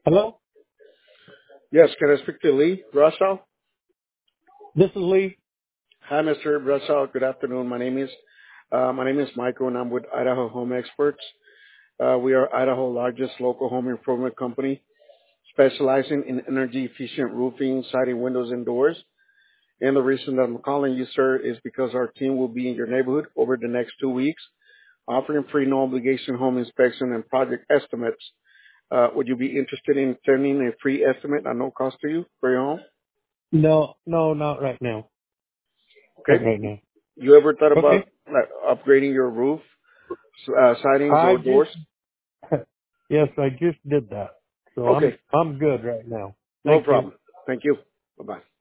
Hello, Yes, can I speak to Lee Russell? this is Lee. Hi, Mr. Russell. Good afternoon. My name is Michael, and I'm with Idaho Home Experts. We are Idaho's largest local home improvement company, specializing in energy efficient roofing, siding, windows, and doors. And the reason that I'm calling you, sir, is because our team will be in your neighborhood over the next 2 weeks, offering free, no obligation home inspection and project estimates. Would you be interested in sending a free estimate at no cost to you for your home? No, no, not right now. Not Okay. right now. You ever thought about Okay. upgrading your roof, sidings, I or doors? just, yes, I just did that. So Okay, I'm good right now. no Thank you. problem. Thank you. Bye-bye.